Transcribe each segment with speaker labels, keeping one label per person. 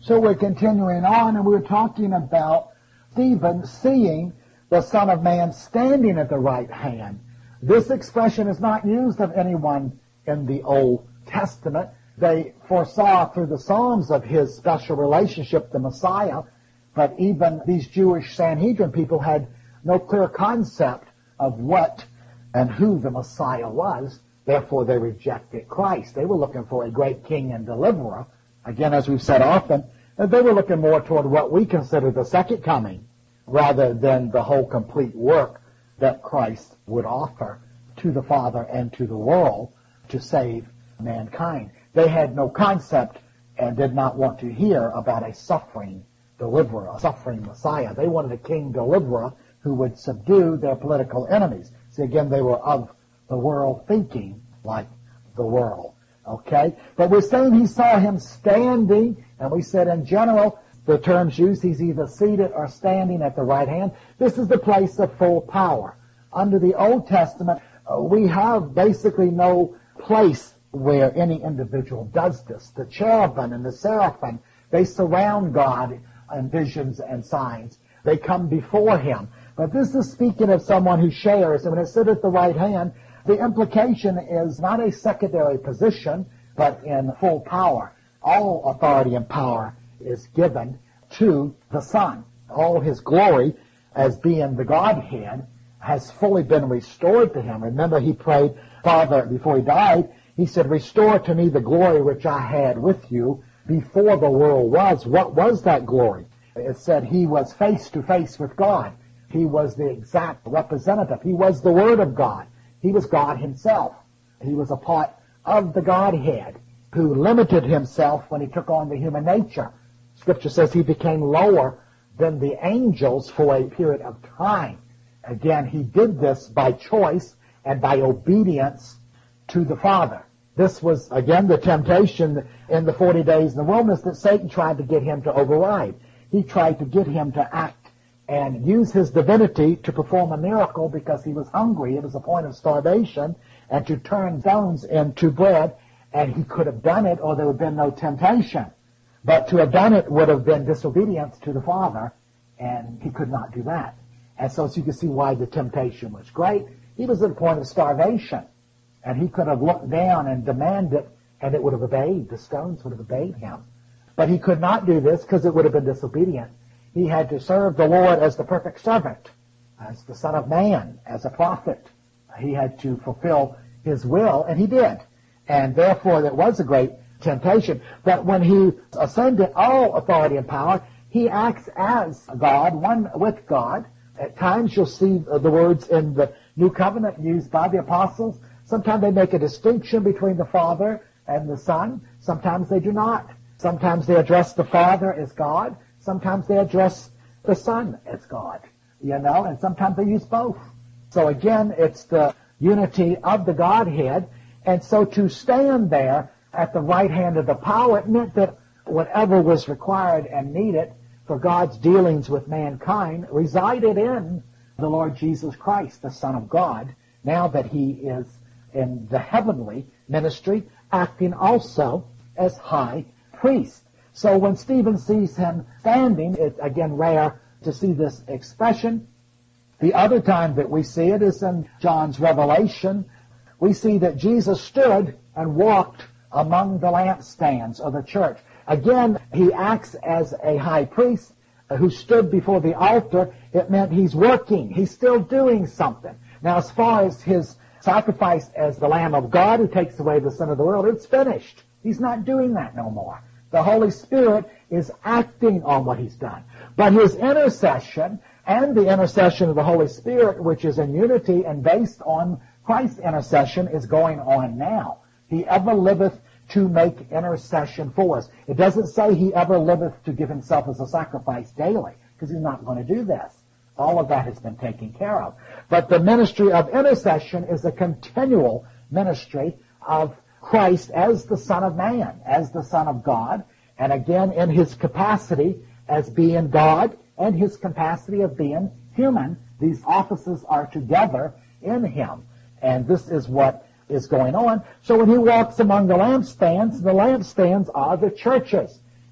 Speaker 1: So we're continuing on, and we're talking about Stephen seeing the Son of Man standing at the right hand. This expression is not used of anyone in the Old Testament. They foresaw through the Psalms of his special relationship with the Messiah, but even these Jewish Sanhedrin people had no clear concept of what and who the Messiah was. Therefore, they rejected Christ. They were looking for a great king and deliverer. Again, as we've said often, they were looking more toward what we consider the second coming rather than the whole complete work that Christ would offer to the Father and to the world to save mankind. They had no concept and did not want to hear about a suffering deliverer, a suffering Messiah. They wanted a king deliverer who would subdue their political enemies. See, again, they were of the world, thinking like the world. Okay? But we're saying he saw him standing, and we said in general, the terms used, he's either seated or standing at the right hand. This is the place of full power. Under the Old Testament, we have basically no place where any individual does this. The cherubim and the seraphim, they surround God in visions and signs. They come before him. But this is speaking of someone who shares, and when it said at the right hand, the implication is not a secondary position, but in full power. All authority and power is given to the Son. All his glory as being the Godhead has fully been restored to him. Remember, he prayed, Father, before he died, he said, restore to me the glory which I had with you before the world was. What was that glory? It said he was face to face with God. He was the exact representative. He was the Word of God. He was God himself. He was a part of the Godhead who limited himself when he took on the human nature. Scripture says he became lower than the angels for a period of time. Again, he did this by choice and by obedience to the Father. This was, again, the temptation in the 40 days in the wilderness that Satan tried to get him to override. He tried to get him to act and use his divinity to perform a miracle because he was hungry. It was a point of starvation, and to turn stones into bread, and he could have done it or there would have been no temptation. But to have done it would have been disobedience to the Father, and he could not do that. And so you can see why the temptation was great. He was at a point of starvation, and he could have looked down and demanded, and it would have obeyed. The stones would have obeyed him. But he could not do this because it would have been disobedient. He had to serve the Lord as the perfect servant, as the Son of Man, as a prophet. He had to fulfill his will, and he did. And therefore, there was a great temptation. But when he ascended all authority and power, he acts as God, one with God. At times you'll see the words in the New Covenant used by the apostles. Sometimes they make a distinction between the Father and the Son. Sometimes they do not. Sometimes they address the Father as God. Sometimes they address the Son as God, and sometimes they use both. So again, it's the unity of the Godhead. And so to stand there at the right hand of the power, it meant that whatever was required and needed for God's dealings with mankind resided in the Lord Jesus Christ, the Son of God, now that he is in the heavenly ministry, acting also as high priest. So when Stephen sees him standing, it's again rare to see this expression. The other time that we see it is in John's Revelation. We see that Jesus stood and walked among the lampstands of the church. Again, he acts as a high priest who stood before the altar. It meant he's working. He's still doing something. Now, as far as his sacrifice as the Lamb of God who takes away the sin of the world, it's finished. He's not doing that no more. The Holy Spirit is acting on what he's done. But his intercession and the intercession of the Holy Spirit, which is in unity and based on Christ's intercession, is going on now. He ever liveth to make intercession for us. It doesn't say he ever liveth to give himself as a sacrifice daily, because he's not going to do this. All of that has been taken care of. But the ministry of intercession is a continual ministry of Christ as the Son of Man, as the Son of God, and again in his capacity as being God and his capacity of being human. These offices are together in him, and this is what is going on. So when he walks among the lampstands are the churches.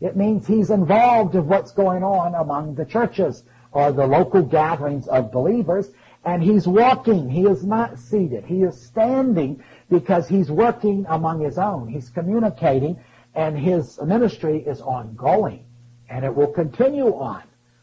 Speaker 1: It means he's involved in what's going on among the churches or the local gatherings of believers, and he's walking. He is not seated. He is standing because he's working among his own. He's communicating, and his ministry is ongoing, and it will continue on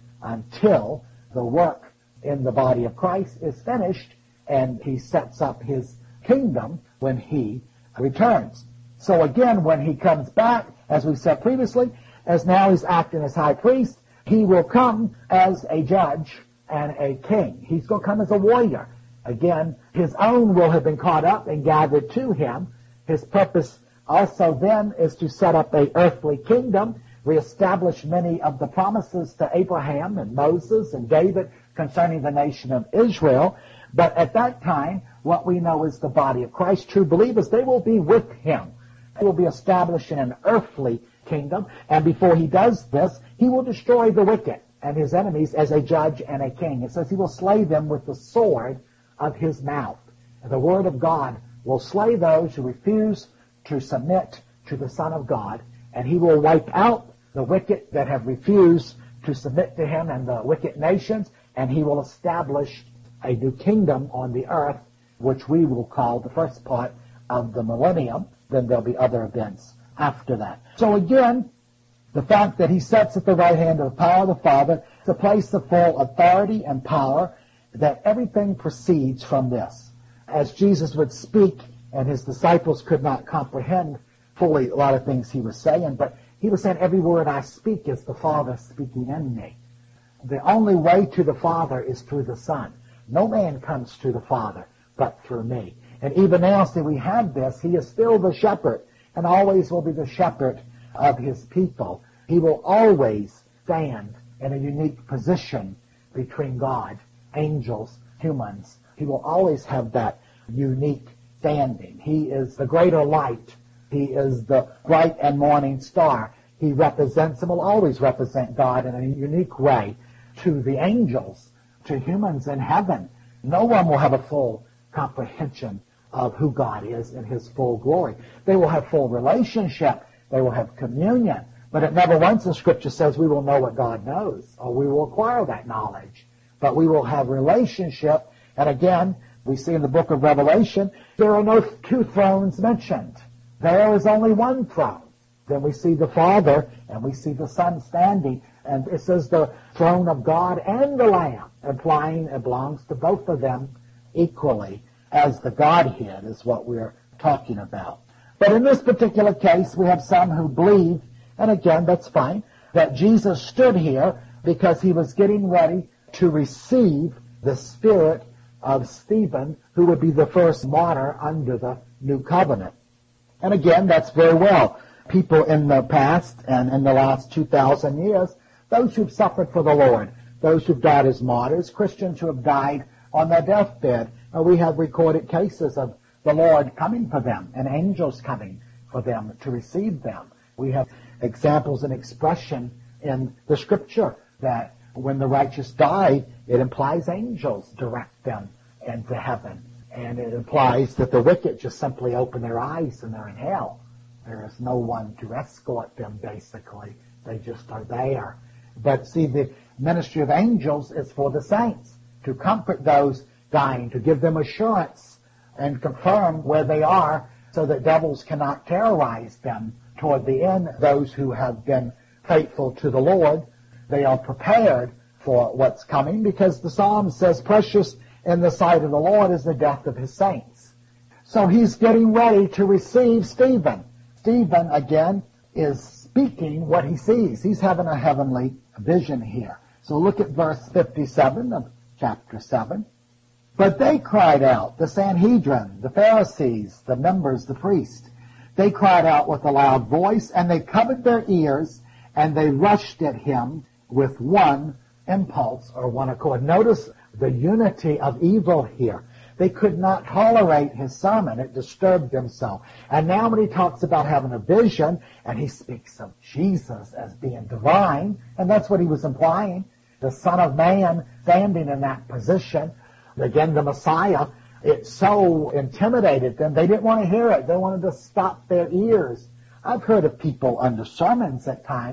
Speaker 1: until the work in the body of Christ is finished and he sets up his kingdom when he returns. So again, when he comes back, as we said previously, as now he's acting as high priest, he will come as a judge and a king. He's going to come as a warrior. Again, his own will have been caught up and gathered to him. His purpose also then is to set up an earthly kingdom, reestablish many of the promises to Abraham and Moses and David concerning the nation of Israel. But at that time, what we know is the body of Christ, true believers, they will be with him. He will be established in an earthly kingdom, and before he does this, he will destroy the wicked and his enemies as a judge and a king. It says he will slay them with the sword of his mouth. The word of God will slay those who refuse to submit to the Son of God, and he will wipe out the wicked that have refused to submit to him and the wicked nations, and he will establish a new kingdom on the earth, which we will call the first part of the millennium. Then there'll be other events after that. So again, the fact that he sits at the right hand of the power of the Father is a place of full authority and power, that everything proceeds from this. As Jesus would speak, and his disciples could not comprehend fully a lot of things he was saying, but he was saying, every word I speak is the Father speaking in me. The only way to the Father is through the Son. No man comes to the Father but through me. And even now, see, we have this. He is still the shepherd and always will be the shepherd of his people. He will always stand in a unique position between God, angels, humans. He will always have that unique standing. He is the greater light. He is the bright and morning star. He represents and will always represent God in a unique way to the angels, to humans in heaven. No one will have a full comprehension of who God is in his full glory. They will have full relationship. They will have communion. But it never once in Scripture says we will know what God knows, or we will acquire that knowledge. But we will have relationship. And again, we see in the book of Revelation, there are no two thrones mentioned. There is only one throne. Then we see the Father and we see the Son standing. And it says the throne of God and the Lamb, implying it belongs to both of them equally, as the Godhead is what we're talking about. But in this particular case, we have some who believe, and again, that's fine, that Jesus stood here because he was getting ready to receive the spirit of Stephen, who would be the first martyr under the new covenant. And again, that's very well. People in the past and in the last 2,000 years, those who've suffered for the Lord, those who've died as martyrs, Christians who have died on their deathbed, we have recorded cases of the Lord coming for them and angels coming for them to receive them. We have examples and expression in the Scripture that when the righteous die, it implies angels direct them into heaven. And it implies that the wicked just simply open their eyes and they're in hell. There is no one to escort them, basically. They just are there. But see, the ministry of angels is for the saints, to comfort those dying, to give them assurance and confirm where they are so that devils cannot terrorize them toward the end. Those who have been faithful to the Lord, they are prepared for what's coming, because the Psalm says, precious in the sight of the Lord is the death of his saints. So he's getting ready to receive Stephen. Stephen, again, is speaking what he sees. He's having a heavenly vision here. So look at verse 57 of chapter 7. But they cried out, the Sanhedrin, the Pharisees, the members, the priests. They cried out with a loud voice, and they covered their ears, and they rushed at him with one impulse or one accord. Notice the unity of evil here. They could not tolerate his sermon. It disturbed them so. And now when he talks about having a vision, and he speaks of Jesus as being divine, and that's what he was implying, the Son of Man standing in that position, again, the Messiah, it so intimidated them, they didn't want to hear it. They wanted to stop their ears. I've heard of people under sermons at times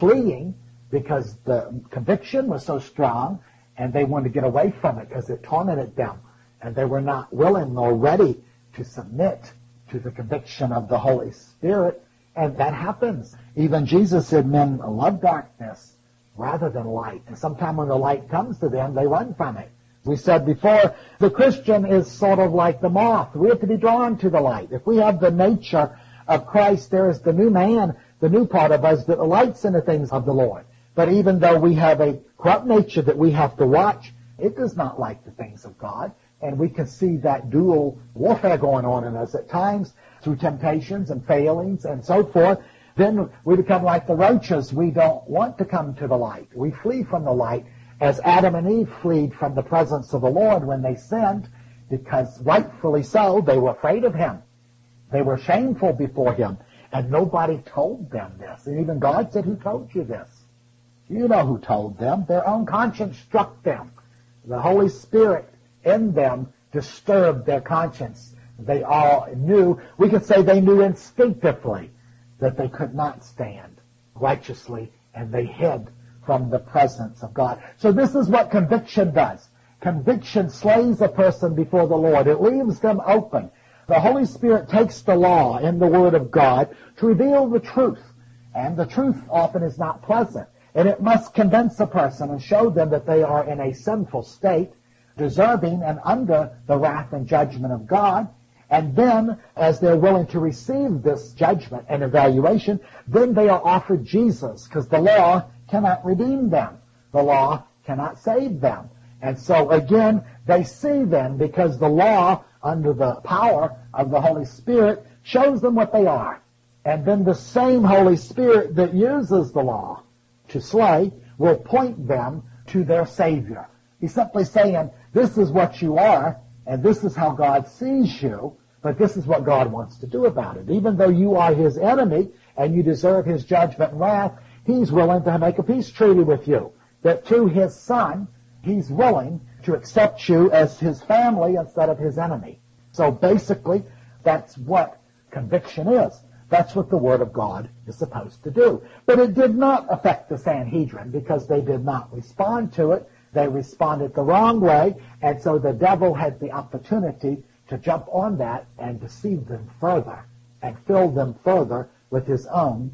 Speaker 1: fleeing because the conviction was so strong, and they wanted to get away from it because it tormented them, and they were not willing nor ready to submit to the conviction of the Holy Spirit. And that happens. Even Jesus said men love darkness rather than light. And sometimes when the light comes to them, they run from it. We said before, the Christian is sort of like the moth. We have to be drawn to the light. If we have the nature of Christ, there is the new man, the new part of us that delights in the things of the Lord. But even though we have a corrupt nature that we have to watch, it does not like the things of God. And we can see that dual warfare going on in us at times through temptations and failings and so forth. Then we become like the roaches. We don't want to come to the light. We flee from the light, as Adam and Eve fled from the presence of the Lord when they sinned, because rightfully so, they were afraid of him. They were shameful before him, and nobody told them this. And even God said, "Who told you this?" You know who told them. Their own conscience struck them. The Holy Spirit in them disturbed their conscience. They all knew, we could say they knew instinctively that they could not stand righteously, and they hid from the presence of God. So this is what conviction does. Conviction slays a person before the Lord. It leaves them open. The Holy Spirit takes the law in the Word of God to reveal the truth. And the truth often is not pleasant. And it must convince a person and show them that they are in a sinful state, deserving and under the wrath and judgment of God. And then, as they're willing to receive this judgment and evaluation, then they are offered Jesus, because the law cannot redeem them. The law cannot save them. And so, again, they see then, because the law, under the power of the Holy Spirit, shows them what they are. And then the same Holy Spirit that uses the law to slay will point them to their Savior. He's simply saying, this is what you are, and this is how God sees you, but this is what God wants to do about it. Even though you are his enemy and you deserve his judgment and wrath, he's willing to make a peace treaty with you. That through his Son, he's willing to accept you as his family instead of his enemy. So basically, that's what conviction is. That's what the Word of God is supposed to do. But it did not affect the Sanhedrin because they did not respond to it. They responded the wrong way, and so the devil had the opportunity to jump on that and deceive them further and fill them further with his own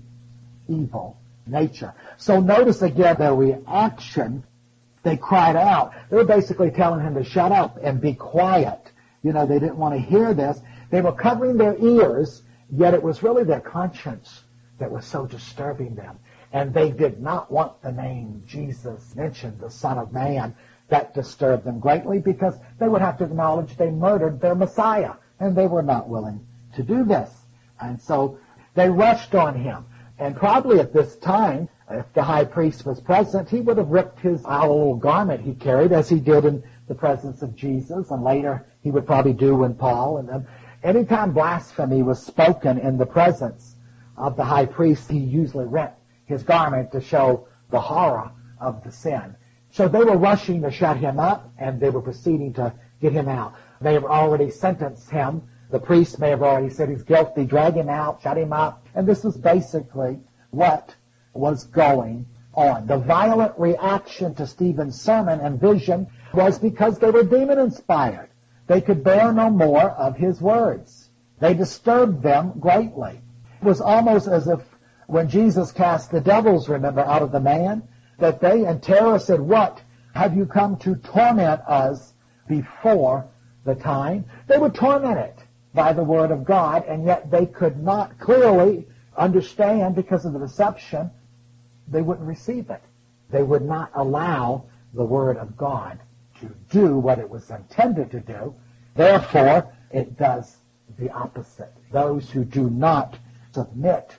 Speaker 1: evil nature. So notice again their reaction. They cried out. They were basically telling him to shut up and be quiet. You know, they didn't want to hear this. They were covering their ears, yet it was really their conscience that was so disturbing them. And they did not want the name Jesus mentioned, the Son of Man. That disturbed them greatly because they would have to acknowledge they murdered their Messiah, and they were not willing to do this. And so they rushed on him. And probably at this time, if the high priest was present, he would have ripped his little garment he carried, as he did in the presence of Jesus, and later he would probably do when Paul and them. Anytime blasphemy was spoken in the presence of the high priest, he usually rent his garment to show the horror of the sin. So they were rushing to shut him up, and they were proceeding to get him out. They have already sentenced him. The priest may have already said he's guilty, drag him out, shut him up. And this is basically what was going on. The violent reaction to Stephen's sermon and vision was because they were demon-inspired. They could bear no more of his words. They disturbed them greatly. It was almost as if when Jesus cast the devils, remember, out of the man, that they in terror said, "What? Have you come to torment us before the time?" They were tormented by the Word of God, and yet they could not clearly understand because of the deception. They wouldn't receive it. They would not allow the Word of God to do what it was intended to do. Therefore, it does the opposite. Those who do not submit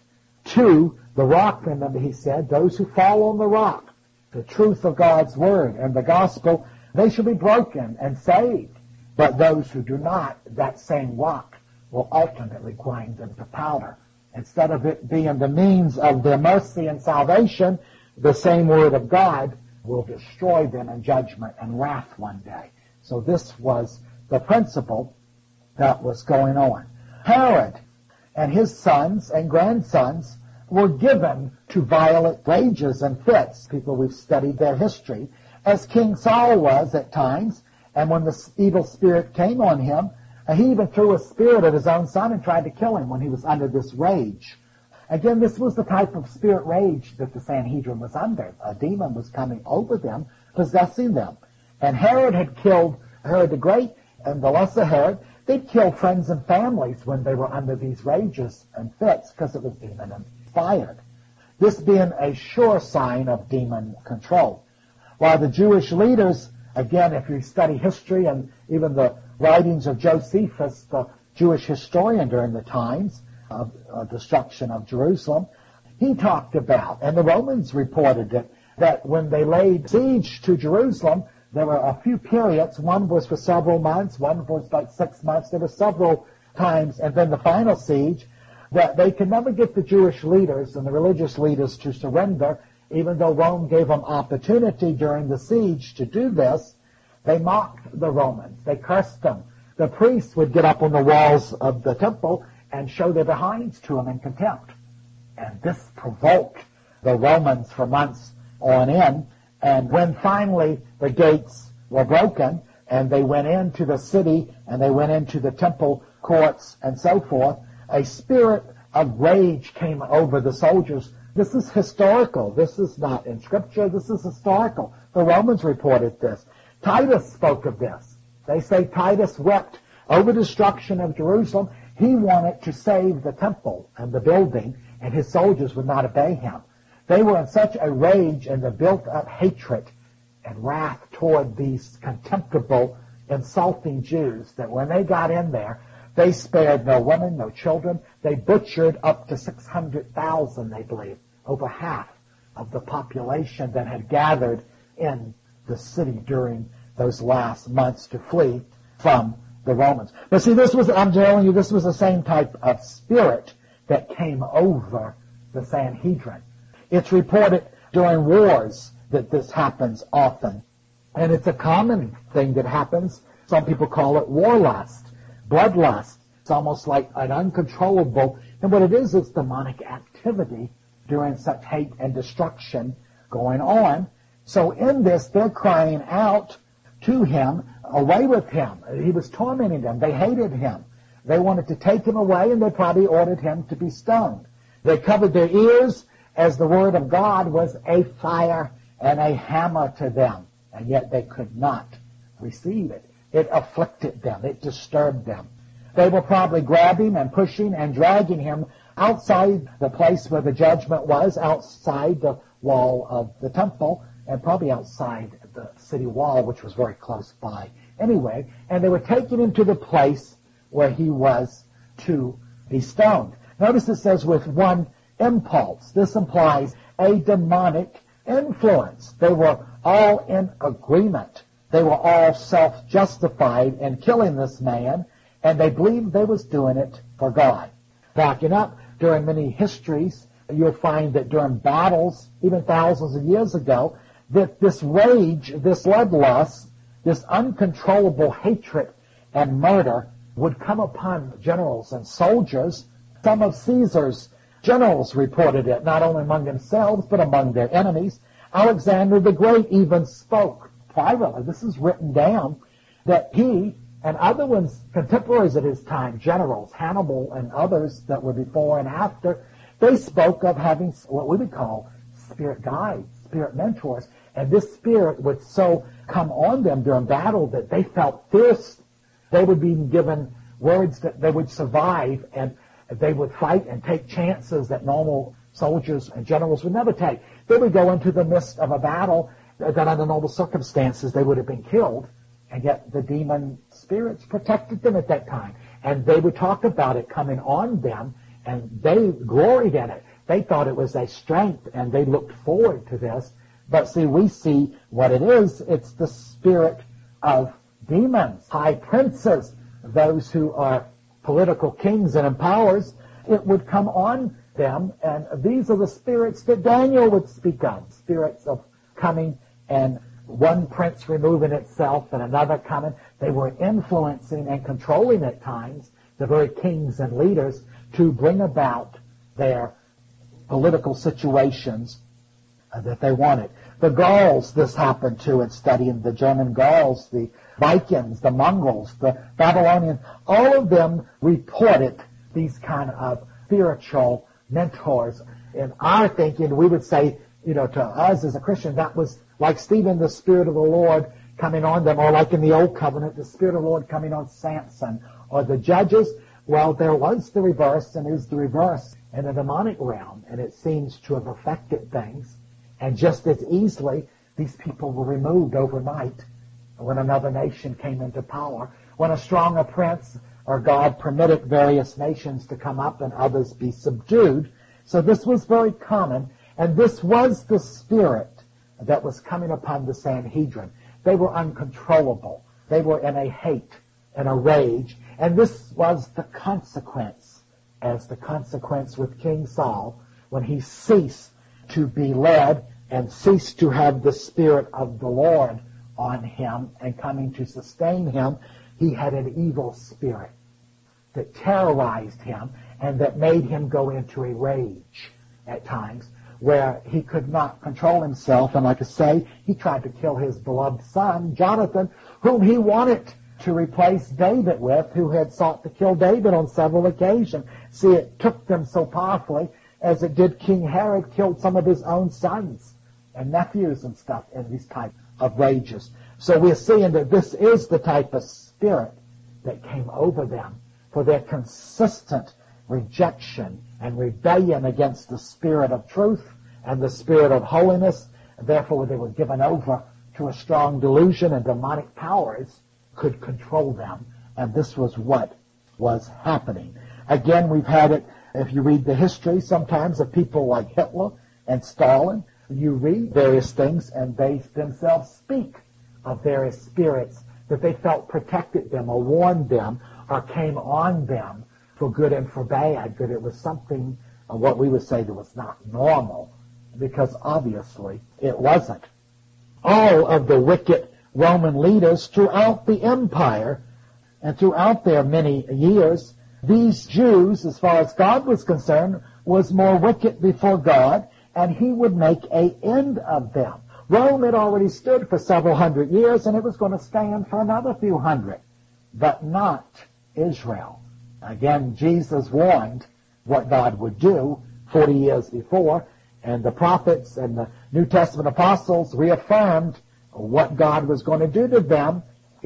Speaker 1: to the rock, remember he said, those who fall on the rock, the truth of God's Word and the gospel, they shall be broken and saved. But those who do not, that same rock will ultimately grind them to powder. Instead of it being the means of their mercy and salvation, the same Word of God will destroy them in judgment and wrath one day. So this was the principle that was going on. Herod and his sons and grandsons were given to violent rages and fits. People, we've studied their history, as King Saul was at times, and when the evil spirit came on him, he even threw a spirit at his own son and tried to kill him when he was under this rage. Again, this was the type of spirit rage that the Sanhedrin was under. A demon was coming over them, possessing them. And Herod had killed Herod the Great and the lesser Herod. They'd killed friends and families when they were under these rages and fits because it was demon inspired. This being a sure sign of demon control. While the Jewish leaders, again, if you study history and even the writings of Josephus, the Jewish historian during the times of destruction of Jerusalem, he talked about, and the Romans reported it, that when they laid siege to Jerusalem, there were a few periods. One was for several months, one was like 6 months. There were several times, and then the final siege, that they could never get the Jewish leaders and the religious leaders to surrender, even though Rome gave them opportunity during the siege to do this. They mocked the Romans. They cursed them. The priests would get up on the walls of the temple and show their behinds to them in contempt. And this provoked the Romans for months on end. And when finally the gates were broken and they went into the city and they went into the temple courts and so forth, a spirit of rage came over the soldiers. This is historical. This is not in Scripture. This is historical. The Romans reported this. Titus spoke of this. They say Titus wept over destruction of Jerusalem. He wanted to save the temple and the building, and his soldiers would not obey him. They were in such a rage and the built-up hatred and wrath toward these contemptible, insulting Jews that when they got in there, they spared no women, no children. They butchered up to 600,000, they believe, over half of the population that had gathered in the city during those last months to flee from the Romans. But see, I'm telling you, this was the same type of spirit that came over the Sanhedrin. It's reported during wars that this happens often. And it's a common thing that happens. Some people call it warlust, bloodlust. It's almost like an uncontrollable, and what it is demonic activity during such hate and destruction going on. So in this, they're crying out to him, away with him. He was tormenting them. They hated him. They wanted to take him away, and they probably ordered him to be stoned. They covered their ears as the word of God was a fire and a hammer to them, and yet they could not receive it. It afflicted them. It disturbed them. They were probably grabbing and pushing and dragging him outside the place where the judgment was, outside the wall of the temple, and probably outside the city wall, which was very close by anyway. And they were taking him to the place where he was to be stoned. Notice it says with one impulse. This implies a demonic influence. They were all in agreement. They were all self-justified in killing this man, and they believed they was doing it for God. Backing up, during many histories, you'll find that during battles, even thousands of years ago, that this rage, this bloodlust, this uncontrollable hatred and murder would come upon generals and soldiers. Some of Caesar's generals reported it, not only among themselves, but among their enemies. Alexander the Great even spoke privately, this is written down, that he and other ones, contemporaries at his time, generals, Hannibal and others that were before and after, they spoke of having what we would call spirit guides, spirit mentors, and this spirit would so come on them during battle that they felt fierce. They would be given words that they would survive, and they would fight and take chances that normal soldiers and generals would never take. They would go into the midst of a battle that under normal circumstances they would have been killed, and yet the demon spirits protected them at that time. And they would talk about it coming on them, and they gloried in it. They thought it was a strength, and they looked forward to this. But see, we see what it is. It's the spirit of demons, high princes, those who are political kings and empowers. It would come on them, and these are the spirits that Daniel would speak of, spirits of coming and one prince removing itself and another coming. They were influencing and controlling at times the very kings and leaders to bring about their political situations that they wanted. The Gauls, this happened to in studying the German Gauls, the Vikings, the Mongols, the Babylonians, all of them reported these kind of spiritual mentors. In our thinking, we would say, to us as a Christian, that was like Stephen, the Spirit of the Lord coming on them, or like in the Old Covenant, the Spirit of the Lord coming on Samson, or the judges. Well, there was the reverse, and is the reverse in the demonic realm, and it seems to have affected things. And just as easily, these people were removed overnight when another nation came into power, when a stronger prince or God permitted various nations to come up and others be subdued. So this was very common, and this was the spirit that was coming upon the Sanhedrin. They were uncontrollable. They were in a hate and a rage, and this was the consequence, as the consequence with King Saul, when he ceased to be led and ceased to have the Spirit of the Lord on him and coming to sustain him. He had an evil spirit that terrorized him and that made him go into a rage at times where he could not control himself. And like I say, he tried to kill his beloved son, Jonathan, whom he wanted to replace David with, who had sought to kill David on several occasions. See, it took them so powerfully, as it did King Herod, killed some of his own sons and nephews and stuff in these type of rages. So we're seeing that this is the type of spirit that came over them for their consistent rejection and rebellion against the Spirit of truth and the Spirit of holiness. Therefore, they were given over to a strong delusion, and demonic powers could control them. And this was what was happening. Again, we've had it, if you read the history sometimes of people like Hitler and Stalin, you read various things and they themselves speak of various spirits that they felt protected them or warned them or came on them for good and for bad, that it was something, what we would say, that was not normal, because obviously it wasn't. All of the wicked Roman leaders throughout the empire and throughout their many years, these Jews, as far as God was concerned, was more wicked before God, and he would make an end of them. Rome had already stood for several hundred years, and it was going to stand for another few hundred, but not Israel. Again, Jesus warned what God would do 40 years before, and the prophets and the New Testament apostles reaffirmed what God was going to do to them,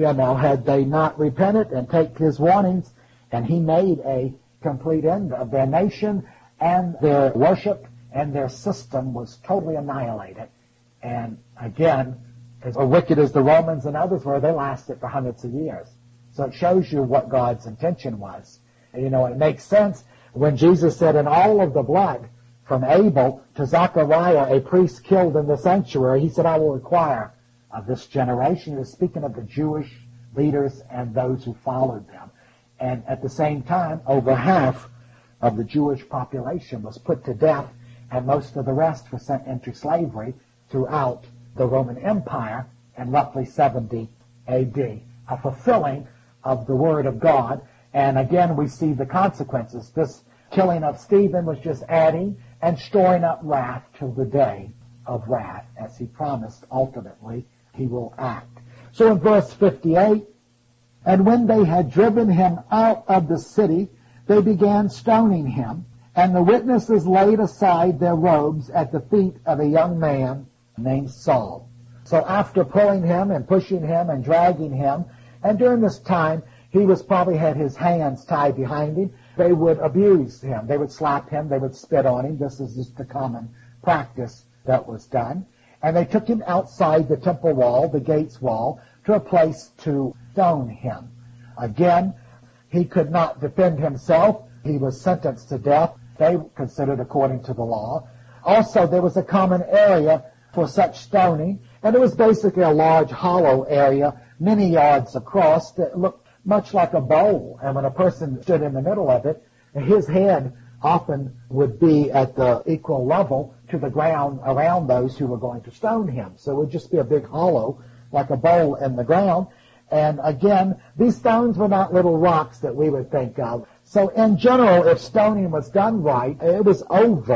Speaker 1: had they not repented and take his warnings. And he made a complete end of their nation, and their worship and their system was totally annihilated. And again, as wicked as the Romans and others were, they lasted for hundreds of years. So it shows you what God's intention was. It makes sense when Jesus said, in all of the blood from Abel to Zechariah, a priest killed in the sanctuary, he said, I will require of this generation. He was speaking of the Jewish leaders and those who followed them. And at the same time, over half of the Jewish population was put to death, and most of the rest were sent into slavery throughout the Roman Empire in roughly 70 A.D., a fulfilling of the Word of God. And again, we see the consequences. This killing of Stephen was just adding and storing up wrath till the day of wrath, as he promised ultimately he will act. So in verse 58, and when they had driven him out of the city, they began stoning him, and the witnesses laid aside their robes at the feet of a young man named Saul. So after pulling him and pushing him and dragging him, and during this time he was probably had his hands tied behind him, they would abuse him. They would slap him. They would spit on him. This is just the common practice that was done. And they took him outside the temple wall, the gates wall, to a place to stone him. Again, he could not defend himself. He was sentenced to death, they considered according to the law. Also, there was a common area for such stoning, and it was basically a large hollow area, many yards across, that looked much like a bowl. And when a person stood in the middle of it, his head often would be at the equal level to the ground around those who were going to stone him. So it would just be a big hollow, like a bowl in the ground. And again, these stones were not little rocks that we would think of. So in general, if stoning was done right, it was over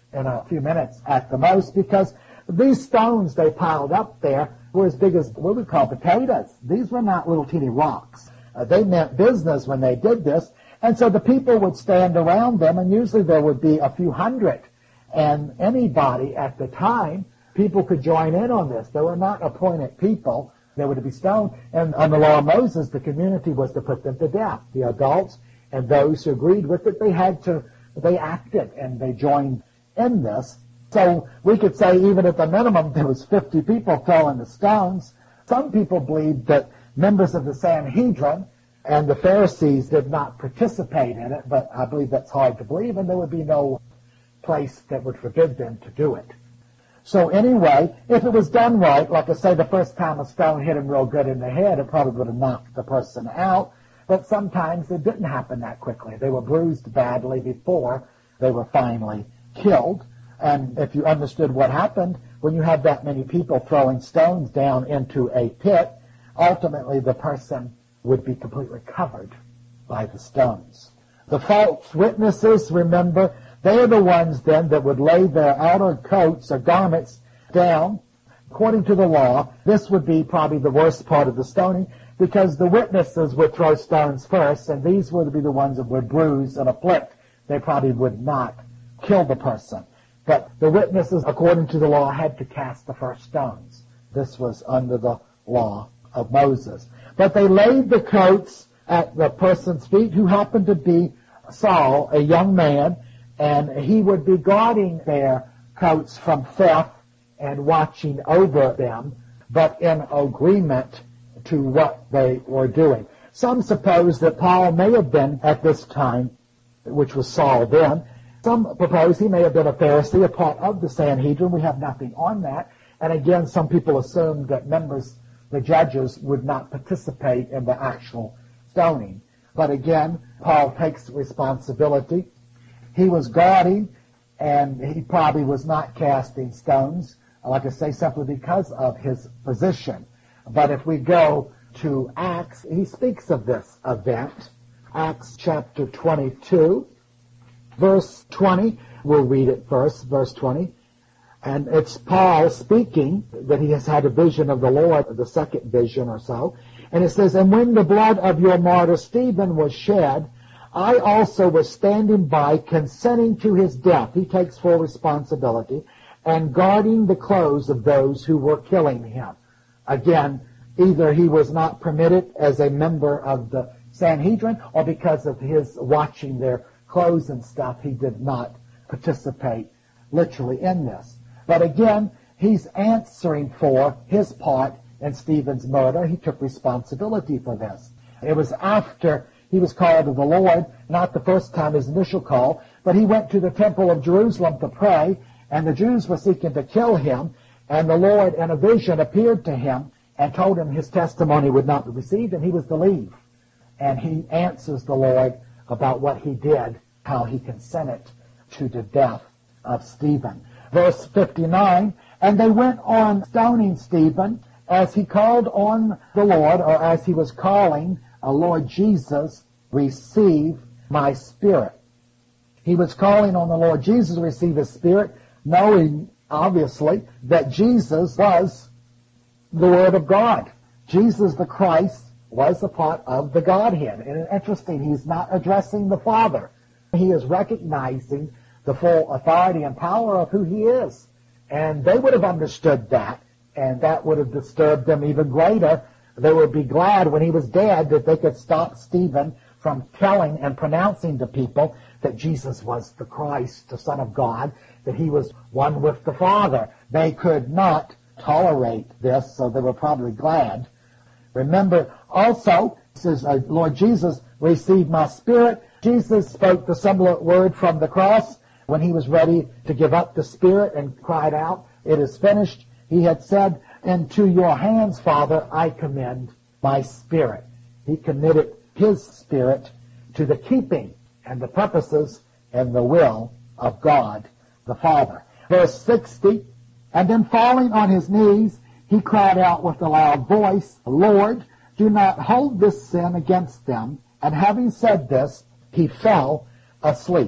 Speaker 1: in a few minutes at the most, because these stones they piled up there were as big as what we call potatoes. These were not little teeny rocks. They meant business when they did this, and so the people would stand around them, and usually there would be a few hundred, and anybody at the time, people could join in on this. They were not appointed people. They were to be stoned, and on the law of Moses, the community was to put them to death. The adults and those who agreed with it, they acted and they joined in this. So we could say even at the minimum there was 50 people throwing the stones. Some people believed that members of the Sanhedrin and the Pharisees did not participate in it, but I believe that's hard to believe, and there would be no place that would forbid them to do it. So anyway, if it was done right, like I say, the first time a stone hit him real good in the head, it probably would have knocked the person out. But sometimes it didn't happen that quickly. They were bruised badly before they were finally killed. And if you understood what happened, when you have that many people throwing stones down into a pit, ultimately the person would be completely covered by the stones. The false witnesses, remember, they are the ones then that would lay their outer coats or garments down. According to the law, this would be probably the worst part of the stoning, because the witnesses would throw stones first, and these would be the ones that would bruise and afflict. They probably would not kill the person. But the witnesses, according to the law, had to cast the first stones. This was under the law of Moses. But they laid the coats at the person's feet, who happened to be Saul, a young man, and he would be guarding their coats from theft and watching over them, but in agreement to what they were doing. Some suppose that Paul may have been, at this time, which was Saul then, some propose he may have been a Pharisee, a part of the Sanhedrin. We have nothing on that. And again, some people assume that members, the judges, would not participate in the actual stoning. But again, Paul takes responsibility. He was guarding, and he probably was not casting stones, like I say, simply because of his position. But if we go to Acts, he speaks of this event. Acts chapter 22, verse 20. We'll read it first, verse 20. And it's Paul speaking that he has had a vision of the Lord, the second vision or so. And it says, "And when the blood of your martyr Stephen was shed, I also was standing by, consenting to his death." He takes full responsibility. "And guarding the clothes of those who were killing him." Again, either he was not permitted as a member of the Sanhedrin, or because of his watching their clothes and stuff, he did not participate literally in this. But again, he's answering for his part in Stephen's murder. He took responsibility for this. It was after he was called to the Lord, not the first time, his initial call, but he went to the temple of Jerusalem to pray, and the Jews were seeking to kill him, and the Lord in a vision appeared to him and told him his testimony would not be received, and he was to leave. And he answers the Lord about what he did, how he consented to the death of Stephen. Verse 59, "And they went on stoning Stephen as he called on the Lord," or as he was calling, "Lord Jesus, receive my spirit." He was calling on the Lord Jesus to receive his spirit, knowing, obviously, that Jesus was the Word of God. Jesus the Christ was a part of the Godhead. And it's interesting, he's not addressing the Father. He is recognizing the full authority and power of who he is. And they would have understood that, and that would have disturbed them even greater. They would be glad when he was dead that they could stop Stephen from telling and pronouncing to people that Jesus was the Christ, the Son of God, that he was one with the Father. They could not tolerate this, so they were probably glad. Remember, also, it says, "Lord Jesus, receive my spirit." Jesus spoke the similar word from the cross when he was ready to give up the spirit and cried out, "It is finished." He had said, "Into your hands, Father, I commend my spirit." He committed his spirit to the keeping and the purposes and the will of God the Father. Verse 60, "And then falling on his knees, he cried out with a loud voice, 'Lord, do not hold this sin against them.' And having said this, he fell asleep."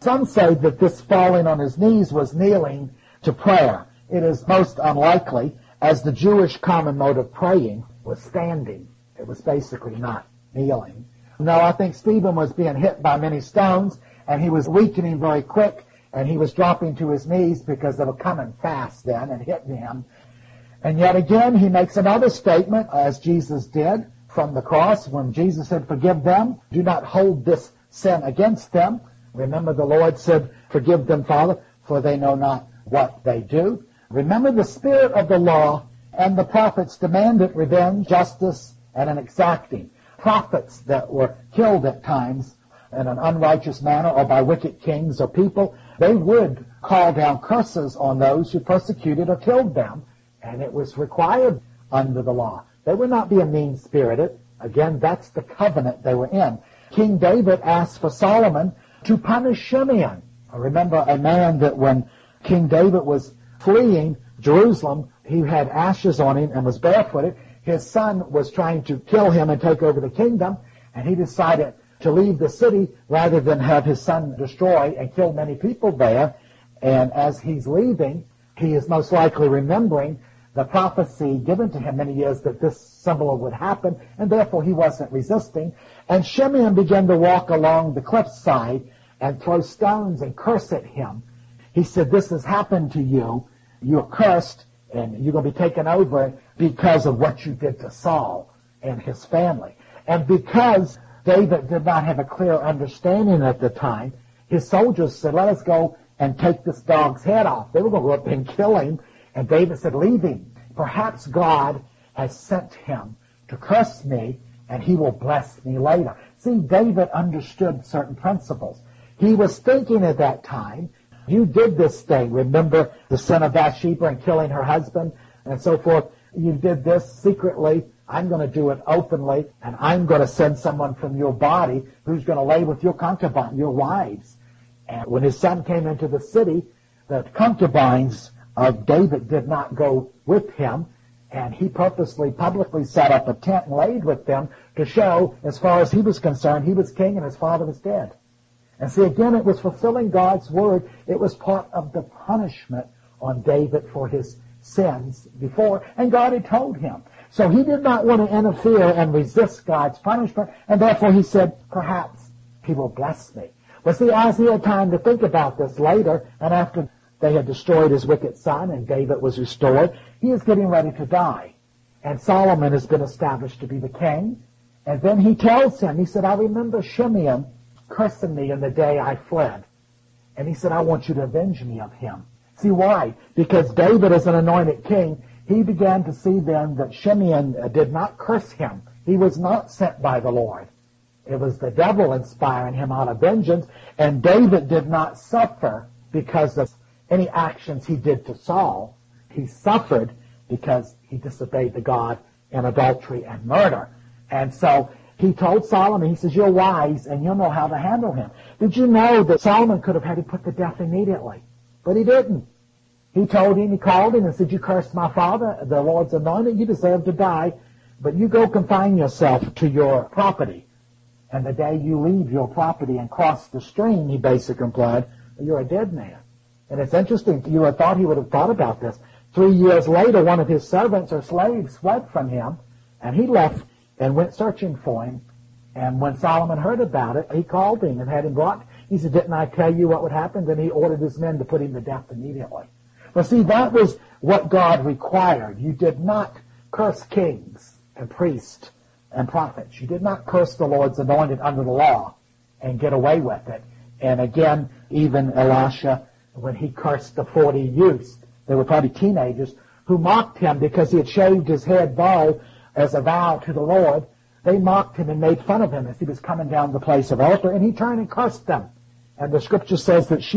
Speaker 1: Some say that this falling on his knees was kneeling to prayer. It is most unlikely, as the Jewish common mode of praying was standing. It was basically not kneeling. No, I think Stephen was being hit by many stones, and he was weakening very quick, and he was dropping to his knees because they were coming fast then and hitting him. And yet again, he makes another statement, as Jesus did from the cross, when Jesus said, "Forgive them, do not hold this sin against them." Remember, the Lord said, "Forgive them, Father, for they know not what they do." Remember, the spirit of the law and the prophets demanded revenge, justice, and an exacting. Prophets that were killed at times in an unrighteous manner or by wicked kings or people, they would call down curses on those who persecuted or killed them, and it was required under the law. They were not being mean-spirited. Again, that's the covenant they were in. King David asked for Solomon to punish Shimeon. I remember a man that when King David was fleeing Jerusalem, he had ashes on him and was barefooted. His son was trying to kill him and take over the kingdom, and he decided to leave the city rather than have his son destroy and kill many people there. And as he's leaving, he is most likely remembering the prophecy given to him many years that this symbol would happen, and therefore he wasn't resisting. And Shimeon began to walk along the cliffside and throw stones and curse at him. He said, "This has happened to you. You're cursed, and you're going to be taken over because of what you did to Saul and his family." And because David did not have a clear understanding at the time, his soldiers said, "Let us go and take this dog's head off." They were going to go up and kill him. And David said, "Leave him. Perhaps God has sent him to curse me, and he will bless me later." See, David understood certain principles. He was thinking at that time, you did this thing. Remember the sin of Bathsheba and killing her husband and so forth. You did this secretly. I'm going to do it openly, and I'm going to send someone from your body who's going to lay with your concubine, your wives. And when his son came into the city, the concubines of David did not go with him, and he purposely, publicly set up a tent and laid with them to show, as far as he was concerned, he was king and his father was dead. And see, again, it was fulfilling God's word. It was part of the punishment on David for his sins before, and God had told him. So he did not want to interfere and resist God's punishment, and therefore he said, "Perhaps he will bless me." But see, as he had time to think about this later, and after they had destroyed his wicked son and David was restored, he is getting ready to die. And Solomon has been established to be the king. And then he tells him, he said, "I remember Shimeon cursing me in the day I fled." And he said, "I want you to avenge me of him." See, why? Because David is an anointed king. He began to see then that Shimeon did not curse him. He was not sent by the Lord. It was the devil inspiring him out of vengeance. And David did not suffer because of any actions he did to Saul. He suffered because he disobeyed the God in adultery and murder. And so he told Solomon, he says, "You're wise and you'll know how to handle him." Did you know that Solomon could have had him put to death immediately? But he didn't. He told him, he called him and said, "You cursed my father, the Lord's anointed, you deserve to die, but you go confine yourself to your property. And the day you leave your property and cross the stream," he basically implied, "you're a dead man." And it's interesting, you would have thought he would have thought about this. 3 years later, one of his servants or slaves fled from him, and he left and went searching for him. And when Solomon heard about it, he called him and had him brought. He said, "Didn't I tell you what would happen?" Then he ordered his men to put him to death immediately. Well, see, that was what God required. You did not curse kings and priests and prophets. You did not curse the Lord's anointed under the law and get away with it. And again, even Elisha, when he cursed the 40 youths, they were probably teenagers, who mocked him because he had shaved his head bald as a vow to the Lord. They mocked him and made fun of him as he was coming down the place of altar, and he turned and cursed them. And the scripture says that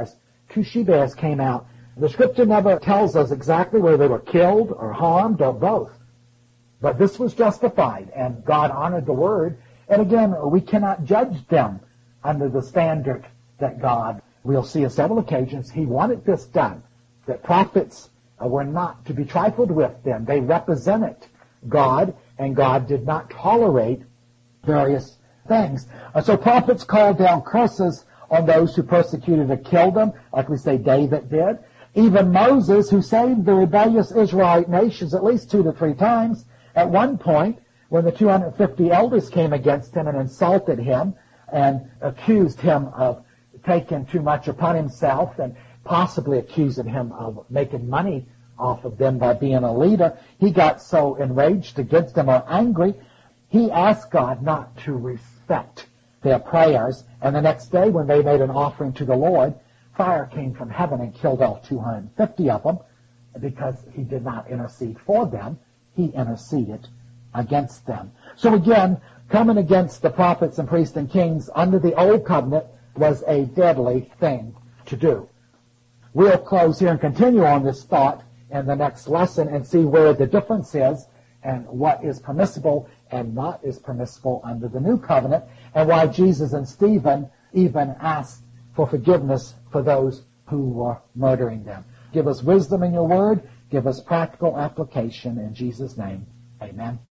Speaker 1: two she-bears came out. The scripture never tells us exactly whether they were killed or harmed or both. But this was justified, and God honored the word. And again, we cannot judge them under the standard that God, we'll see on several occasions, he wanted this done. That prophets were not to be trifled with then. They represented God, and God did not tolerate various things. So prophets called down curses on those who persecuted or killed them, like we say David did. Even Moses, who saved the rebellious Israelite nations at least 2 to 3 times, at one point, when the 250 elders came against him and insulted him and accused him of taking too much upon himself and possibly accusing him of making money off of them by being a leader, he got so enraged against them or angry, he asked God not to respect their prayers. And the next day, when they made an offering to the Lord, fire came from heaven and killed all 250 of them because he did not intercede for them. He interceded against them. So again, coming against the prophets and priests and kings under the old covenant was a deadly thing to do. We'll close here and continue on this thought in the next lesson and see where the difference is and what is permissible and not is permissible under the new covenant, and why Jesus and Stephen even asked for forgiveness for those who were murdering them. Give us wisdom in your word. Give us practical application. In Jesus' name, amen.